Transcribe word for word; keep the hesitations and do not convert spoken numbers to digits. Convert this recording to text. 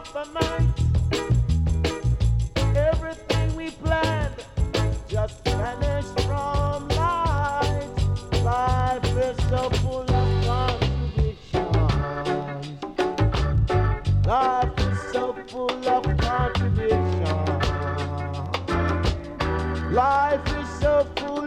of the night. Everything we planned just vanished from light. Life is so full of contradictions. Life is so full of contradictions. Life is so full